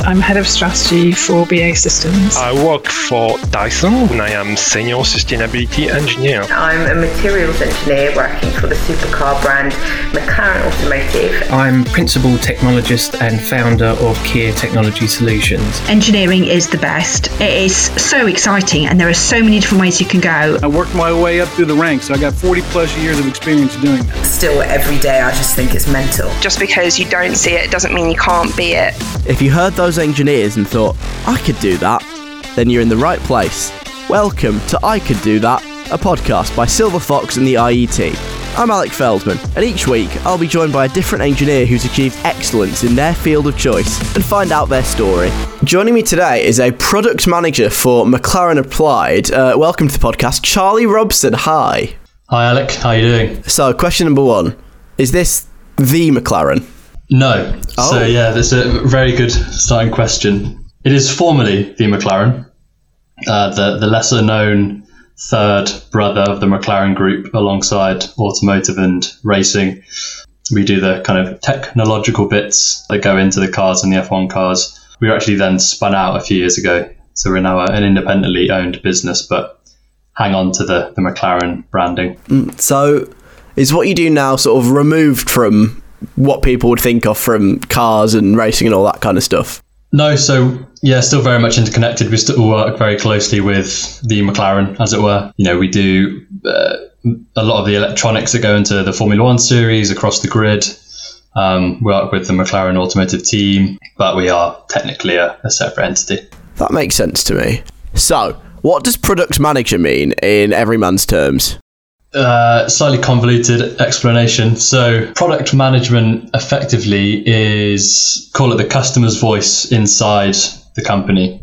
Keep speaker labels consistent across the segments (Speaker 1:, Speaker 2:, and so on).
Speaker 1: I'm head of strategy for BAE Systems.
Speaker 2: I work for Dyson and I am senior sustainability engineer.
Speaker 3: I'm a materials engineer working for the supercar brand McLaren Automotive.
Speaker 4: I'm principal technologist and founder of Kia Technology Solutions.
Speaker 5: Engineering is the best. It is so exciting and there are so many different ways you can go.
Speaker 6: I worked my way up through the ranks, so I got 40 plus years of experience doing that.
Speaker 3: Still, every day I just think it's mental.
Speaker 7: Just because you don't see it doesn't mean you can't be it.
Speaker 8: If you heard those engineers and thought, I could do that, then you're in the right place. Welcome to I Could Do That, a podcast by Silver Fox and the IET. I'm Alec Feldman, and each week I'll be joined by a different engineer who's achieved excellence in their field of choice and find out their story. Joining me today is a product manager for McLaren Applied. Welcome to the podcast, Charlie Robson. Hi.
Speaker 9: Hi Alec, how are you doing?
Speaker 8: So, question number one, is this the McLaren?
Speaker 9: No.
Speaker 8: Oh.
Speaker 9: So yeah, that's a very good starting question. It is formerly the McLaren, the lesser known third brother of the McLaren Group alongside automotive and racing. We do the kind of technological bits that go into the cars and the F1 cars. We were actually then spun out a few years ago. So we're now an independently owned business, but hang on to the McLaren branding.
Speaker 8: So is what you do now sort of removed from what people would think of from cars and racing and all that kind of stuff?
Speaker 9: No, so yeah, still very much interconnected. We still work very closely with the McLaren, as it were. You know, we do a lot of the electronics that go into the Formula One series across the grid. We work with the McLaren automotive team, but we are technically a separate entity.
Speaker 8: That makes sense to me. So, what does product manager mean in everyman's terms?
Speaker 9: Slightly convoluted explanation. So product management effectively is, call it the customer's voice inside the company.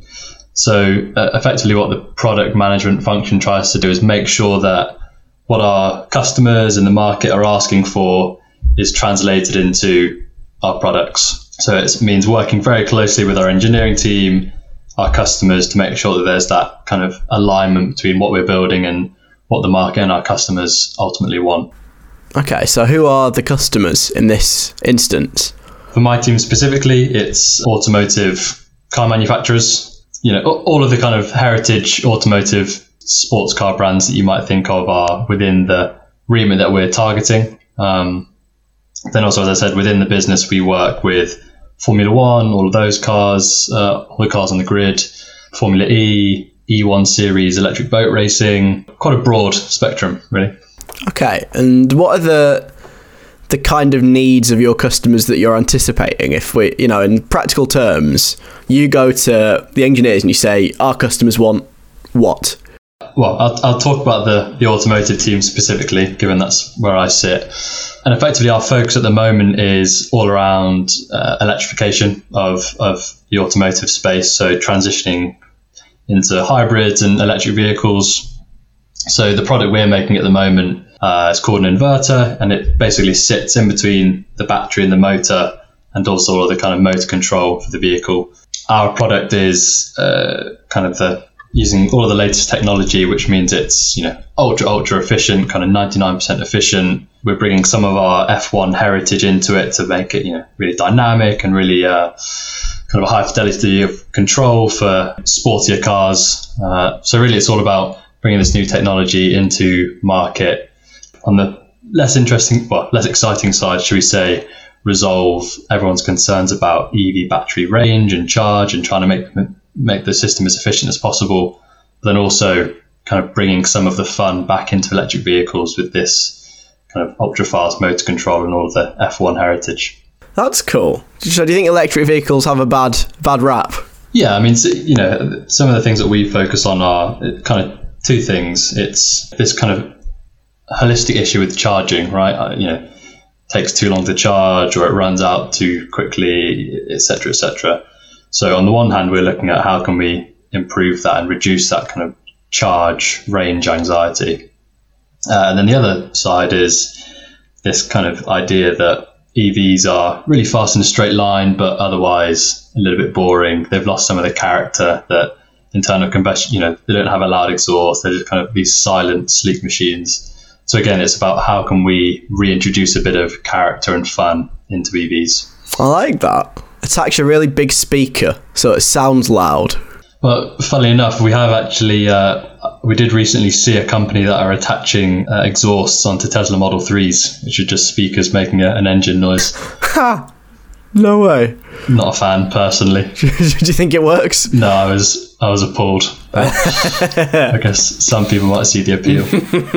Speaker 9: So effectively what the product management function tries to do is make sure that what our customers in the market are asking for is translated into our products. So it means working very closely with our engineering team, our customers, to make sure that there's that kind of alignment between what we're building and what the market and our customers ultimately want.
Speaker 8: Okay, so who are the customers in this instance?
Speaker 9: For my team specifically, it's automotive car manufacturers. You know, all of the kind of heritage automotive sports car brands that you might think of are within the remit that we're targeting. Then also, as I said, within the business, we work with Formula One, all of those cars, all the cars on the grid, Formula E, E1 series, electric boat racing, quite a broad spectrum, really.
Speaker 8: Okay, and what are the kind of needs of your customers that you're anticipating? If we, you know, in practical terms, you go to the engineers and you say, our customers want what?
Speaker 9: Well, I'll talk about the automotive team specifically, given that's where I sit. And effectively, our focus at the moment is all around electrification of the automotive space, so transitioning into hybrids and electric vehicles. So the product we're making at the moment is called an inverter, and it basically sits in between the battery and the motor, and also all the kind of motor control for the vehicle. Our product is kind of using all of the latest technology, which means it's, you know, ultra efficient, kind of 99% efficient. We're bringing some of our F1 heritage into it to make it, you know, really dynamic and really kind of a high fidelity of control for sportier cars. So really it's all about bringing this new technology into market. On the less exciting side, should we say, resolve everyone's concerns about EV battery range and charge and trying to make the system as efficient as possible. But then also kind of bringing some of the fun back into electric vehicles with this kind of ultra fast motor control and all of the F1 heritage.
Speaker 8: That's cool. So do you think electric vehicles have a bad rap?
Speaker 9: Yeah, I mean, you know, some of the things that we focus on are kind of two things. It's this kind of holistic issue with charging, right? You know, takes too long to charge or it runs out too quickly, etc., etc. So on the one hand, we're looking at how can we improve that and reduce that kind of charge range anxiety. And then the other side is this kind of idea that EVs are really fast in a straight line, but otherwise a little bit boring. They've lost some of the character that internal combustion, you know, they don't have a loud exhaust. They're just kind of these silent, sleek machines. So again, it's about how can we reintroduce a bit of character and fun into EVs.
Speaker 8: I like that. attach a really big speaker so it sounds loud?
Speaker 9: Well, funnily enough, we have actually, we did recently see a company that are attaching exhausts onto Tesla Model 3s, which are just speakers making an engine noise.
Speaker 8: Ha! No way.
Speaker 9: Not a fan, personally.
Speaker 8: Do you think it works?
Speaker 9: No, I was appalled. I guess some people might see the appeal.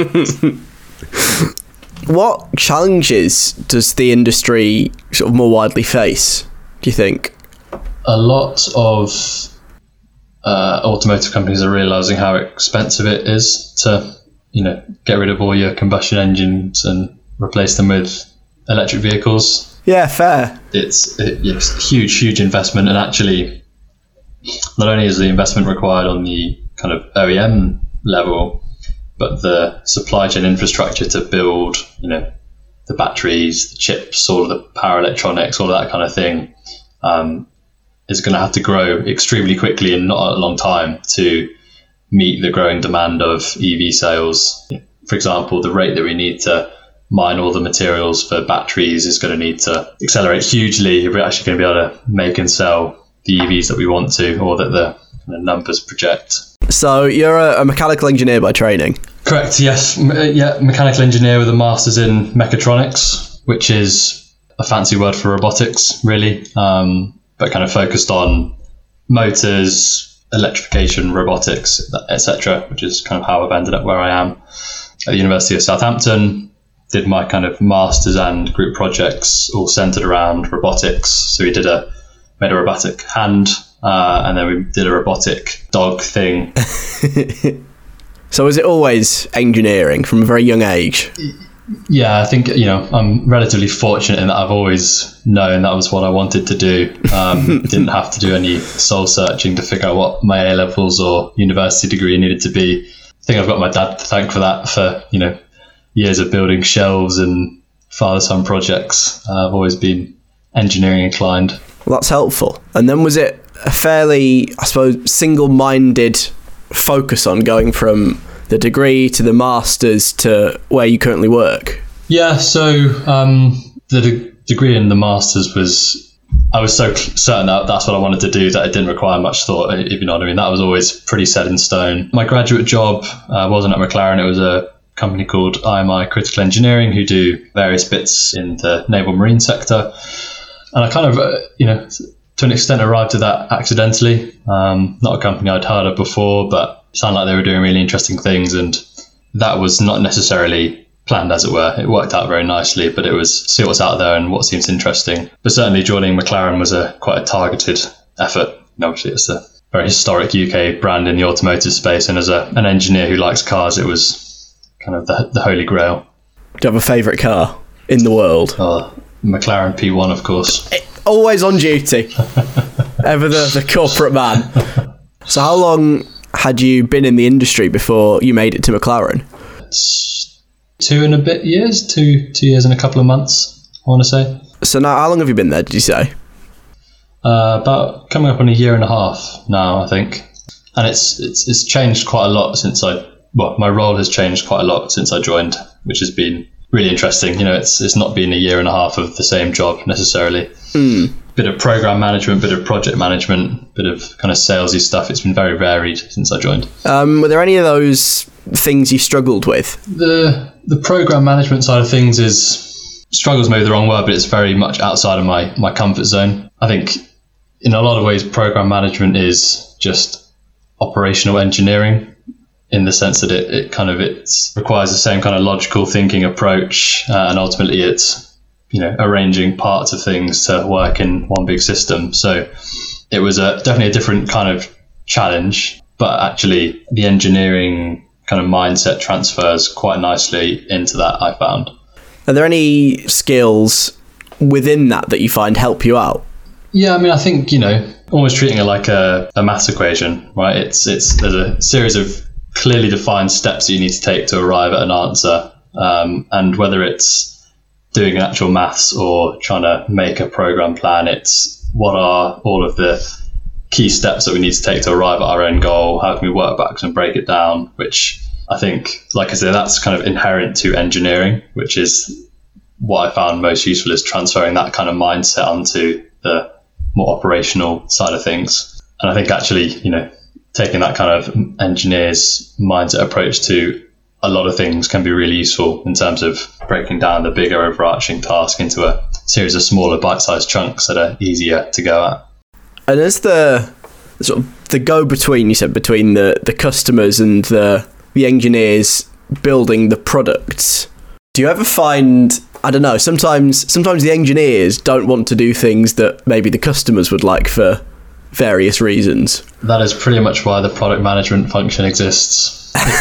Speaker 8: What challenges does the industry sort of more widely face, do you think?
Speaker 9: A lot of automotive companies are realising how expensive it is to, get rid of all your combustion engines and replace them with electric vehicles.
Speaker 8: Yeah, fair.
Speaker 9: It's a huge investment, and actually, not only is the investment required on the kind of OEM level, but the supply chain infrastructure to build, the batteries, the chips, all of the power electronics, all of that kind of thing, is going to have to grow extremely quickly in not a long time to meet the growing demand of EV sales. For example, the rate that we need to mine all the materials for batteries is going to need to accelerate hugely if we're actually going to be able to make and sell the EVs that we want to, or that the numbers project.
Speaker 8: So you're a mechanical engineer by training?
Speaker 9: Correct, yes. Mechanical engineer with a master's in mechatronics, which is a fancy word for robotics, really, but kind of focused on motors, electrification, robotics, etc., which is kind of how I've ended up where I am. At the University of Southampton, did my kind of master's and group projects all centered around robotics. So we made a robotic hand, and then we did a robotic dog thing.
Speaker 8: So was it always engineering from a very young age?
Speaker 9: Yeah, I think, I'm relatively fortunate in that I've always known that was what I wanted to do. Didn't have to do any soul searching to figure out what my A-levels or university degree needed to be. I think I've got my dad to thank for that, for, years of building shelves and father-son projects. I've always been engineering inclined.
Speaker 8: Well, that's helpful. And then was it a fairly, I suppose, single-minded focus on going from the degree to the master's to where you currently work? Yeah,
Speaker 9: so the degree in the master's I was so certain that that's what I wanted to do that it didn't require much thought, if you know what I mean. That was always pretty set in stone. My graduate job wasn't at McLaren. It was a company called IMI Critical Engineering, who do various bits in the naval marine sector. And I kind of, to an extent arrived at that accidentally. Not a company I'd heard of before, but it sounded like they were doing really interesting things. And that was not necessarily planned, as it were. It worked out very nicely, but it was see what's out there and what seems interesting. But certainly joining McLaren was quite a targeted effort. Obviously, it's a very historic UK brand in the automotive space. And as an engineer who likes cars, it was kind of the holy grail.
Speaker 8: Do you have a favourite car in the world?
Speaker 9: McLaren P1, of course.
Speaker 8: Always on duty. Ever the corporate man. So how long had you been in the industry before you made it to McLaren?
Speaker 9: It's 2 and a bit years, 2 years and a couple of months, I want to say. So
Speaker 8: now, how long have you been there, did you say?
Speaker 9: About coming up on a year and a half now, I think. And it's changed quite a lot since my role has changed quite a lot since I joined, which has been really interesting. It's not been a year and a half of the same job necessarily. Bit of program management, bit of project management, bit of kind of salesy stuff. It's been very varied since I joined.
Speaker 8: Were there any of those things you struggled with?
Speaker 9: The program management side of things struggles maybe the wrong word, but it's very much outside of my comfort zone. I think in a lot of ways program management is just operational engineering, in the sense that it requires the same kind of logical thinking approach, and ultimately it's arranging parts of things to work in one big system. So it was definitely a different kind of challenge, but actually the engineering kind of mindset transfers quite nicely into that, I found.
Speaker 8: Are there any skills within that you find help you out?
Speaker 9: Yeah, I mean, I think, almost treating it like a maths equation, right? There's a series of clearly defined steps that you need to take to arrive at an answer, and whether it's doing an actual maths or trying to make a program plan, it's what are all of the key steps that we need to take to arrive at our own goal, how can we work backwards and break it down, which I think, like I said, that's kind of inherent to engineering, which is what I found most useful, is transferring that kind of mindset onto the more operational side of things. And I think actually, taking that kind of engineer's mindset approach to a lot of things can be really useful in terms of breaking down the bigger overarching task into a series of smaller bite-sized chunks that are easier to go at.
Speaker 8: And as the sort of the go-between, you said, between the customers and the engineers building the products, do you ever find, I don't know, sometimes the engineers don't want to do things that maybe the customers would like for various reasons?
Speaker 9: That is pretty much why the product management function exists.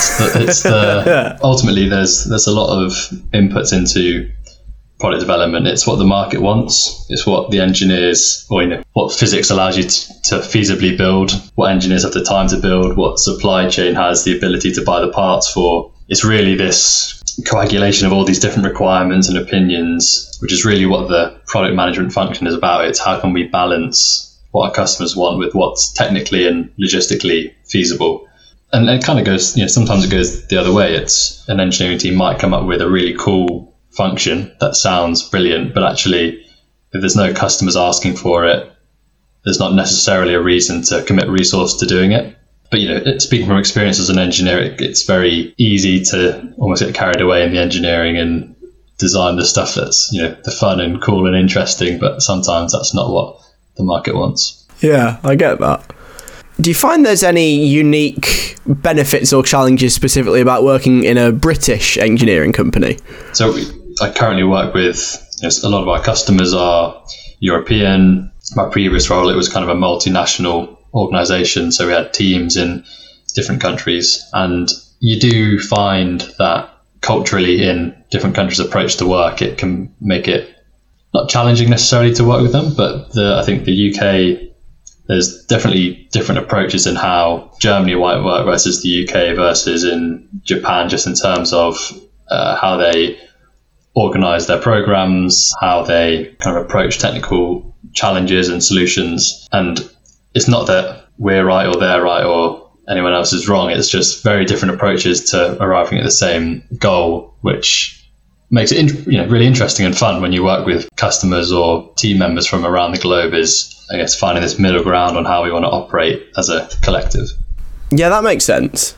Speaker 9: Ultimately there's a lot of inputs into product development. It's what the market wants. It's what the engineers, or what physics allows you to feasibly build, what engineers have the time to build, what supply chain has the ability to buy the parts for. It's really this coagulation of all these different requirements and opinions, which is really what the product management function is about. It's how can we balance what our customers want with what's technically and logistically feasible. And it kind of goes, sometimes it goes the other way. It's an engineering team might come up with a really cool function that sounds brilliant, but actually, if there's no customers asking for it, there's not necessarily a reason to commit resource to doing it. But, speaking from experience as an engineer, it's very easy to almost get carried away in the engineering and design the stuff that's, the fun and cool and interesting, but sometimes that's not what the market wants.
Speaker 8: Yeah, I get that. Do you find there's any unique benefits or challenges specifically about working in a British engineering company?
Speaker 9: So I currently work with, a lot of our customers are European. My previous role, it was kind of a multinational organization. So we had teams in different countries. And you do find that culturally in different countries' approach to work, it can make it not challenging necessarily to work with them. But I think the UK, there's definitely different approaches in how Germany might work versus the UK versus in Japan, just in terms of how they organize their programs, how they kind of approach technical challenges and solutions. And it's not that we're right or they're right or anyone else is wrong. It's just very different approaches to arriving at the same goal, which makes it really interesting and fun when you work with customers or team members from around the globe, is, I guess, finding this middle ground on how we want to operate as a collective.
Speaker 8: Yeah, that makes sense.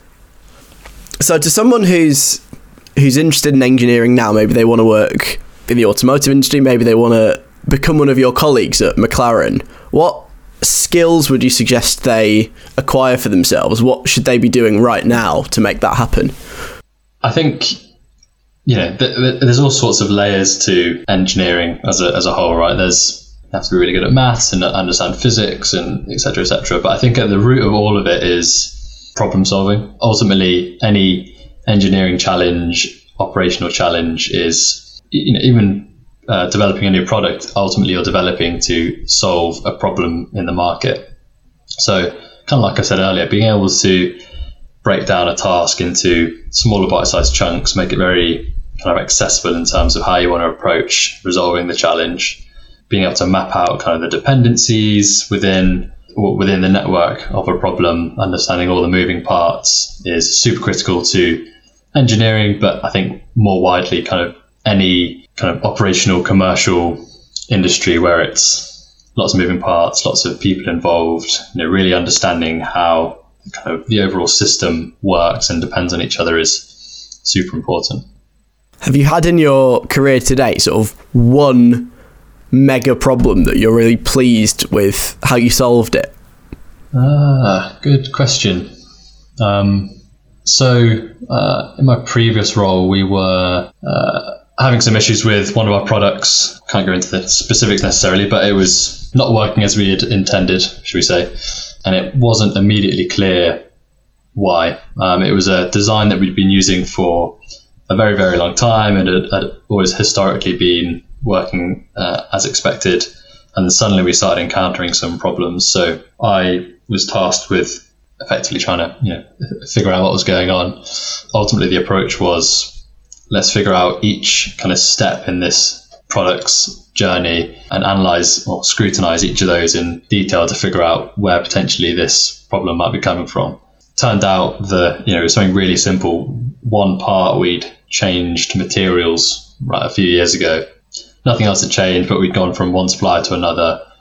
Speaker 8: So to someone who's interested in engineering now, maybe they want to work in the automotive industry, maybe they want to become one of your colleagues at McLaren, what skills would you suggest they acquire for themselves? What should they be doing right now to make that happen? I
Speaker 9: think there's all sorts of layers to engineering as a whole, right? You have to be really good at maths and understand physics and et cetera, But I think at the root of all of it is problem solving. Ultimately, any engineering challenge, operational challenge is, even developing a new product, ultimately you're developing to solve a problem in the market. So kind of like I said earlier, being able to break down a task into smaller bite-sized chunks, make it very kind of accessible in terms of how you want to approach resolving the challenge, being able to map out kind of the dependencies within the network of a problem, understanding all the moving parts is super critical to engineering, but I think more widely kind of any kind of operational commercial industry where it's lots of moving parts, lots of people involved, really understanding how kind of the overall system works and depends on each other is super important. Have you had in your career to date sort of one mega problem that you're really pleased with how you solved it? Good question. So in my previous role, we were having some issues with one of our products. Can't go into the specifics necessarily, but it was not working as we had intended, should we say. And it wasn't immediately clear why. It was a design that we'd been using for a very, very long time and had always historically been working as expected. And then suddenly we started encountering some problems. So I was tasked with effectively trying to figure out what was going on. Ultimately, the approach was, let's figure out each kind of step in this product's journey and analyze or scrutinize each of those in detail to figure out where potentially this problem might be coming from. Turned out it was something really simple. One part, we'd changed materials a few years ago. Nothing else had changed, but we'd gone from one supplier to another.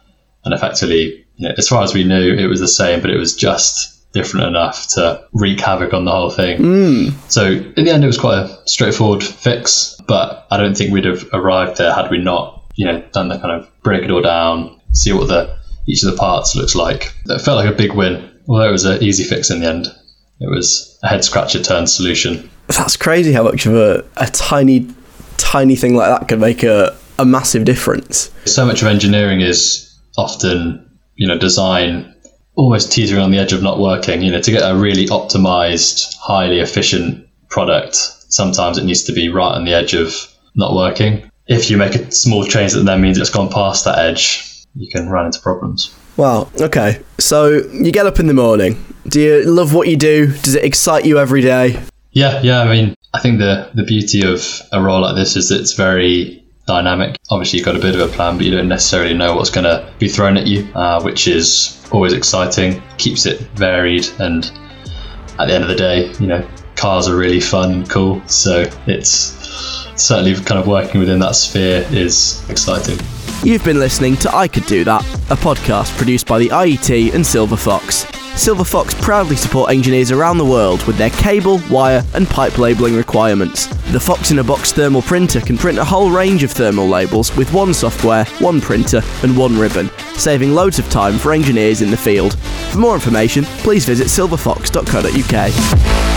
Speaker 9: And effectively, as far as we knew, it was the same, but it was just different enough to wreak havoc on the whole thing. So in the end, it was quite a straightforward fix, but I don't think we'd have arrived there had we not, done the kind of break it all down, see what each of the parts looks like. It felt like a big win, although it was an easy fix in the end. It was a head scratcher turned solution.
Speaker 8: That's crazy how much of a tiny thing like that can make a massive difference.
Speaker 9: So much of engineering is often, design almost teetering on the edge of not working. To get a really optimized, highly efficient product, sometimes it needs to be right on the edge of not working. If you make a small change that then means it's gone past that edge, you can run into problems.
Speaker 8: Wow, okay. So you get up in the morning. Do you love what you do? Does it excite you every day?
Speaker 9: Yeah. I mean, I think the beauty of a role like this is that it's very dynamic. Obviously, you've got a bit of a plan, but you don't necessarily know what's going to be thrown at you, which is always exciting, keeps it varied, and at the end of the day, cars are really fun and cool, so it's certainly kind of working within that sphere is exciting.
Speaker 8: You've been listening to I Could Do That, a podcast produced by the IET and Silver Fox. Silver Fox proudly support engineers around the world with their cable, wire and pipe labelling requirements. The Fox in a Box thermal printer can print a whole range of thermal labels with one software, one printer and one ribbon, saving loads of time for engineers in the field. For more information, please visit silverfox.co.uk.